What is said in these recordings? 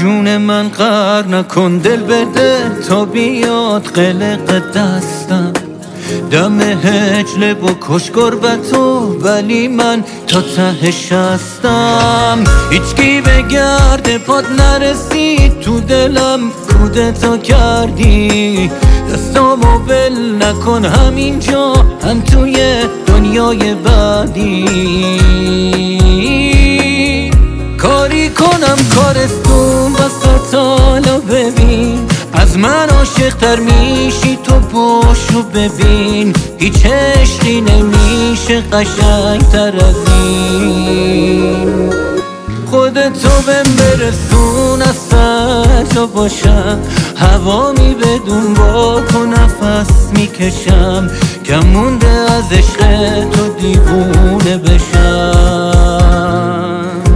جون من قهر نکن، دل بده تا بیاد قلق دستم. دم هجله بکش گربتو، ولی من تا تهش هستم. هیچکی به گرد پاد نرسید تو دلم، کودتا کردی. دستامو ول نکن همینجا، هم توی دنیای بعدی. کاری کنم کارستون بسات، حالا ببین از من عاشق تر میشی تو، باشو ببین هیچ عشقی نمیشه قشنگ تر از این. خودتو بهم برسون از سر جا باشم، هوامی بدون با تو نفس میکشم. کم مونده از عشق تو دیوونه بشم.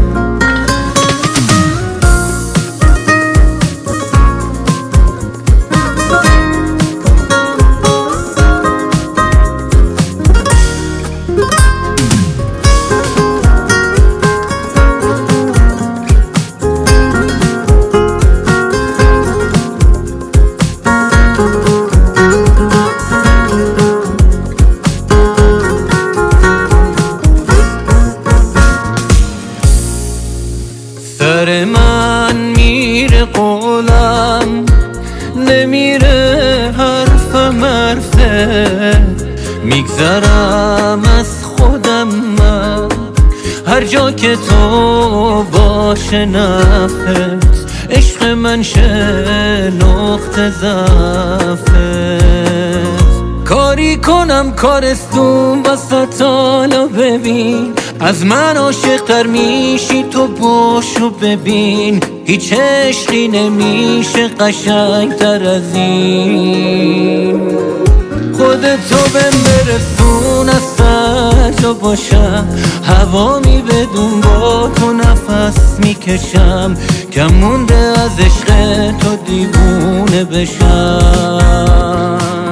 سر من میره قولم، نمیره حرفم حرفه. میگذرم از خودم من، هر جا که تو باشه نفت. عشق من شه نقطه ضعفت. کاری کنم کارستون بسات، حالا ببین از من عاشق تر میشی تو، باشو ببین هیچ عشقی نمیشه قشنگ تر از این. خودتو بهم برسون از سر جا باشم، هوامی بدون با تو نفس میکشم. کم مونده از عشق تو دیوونه بشم.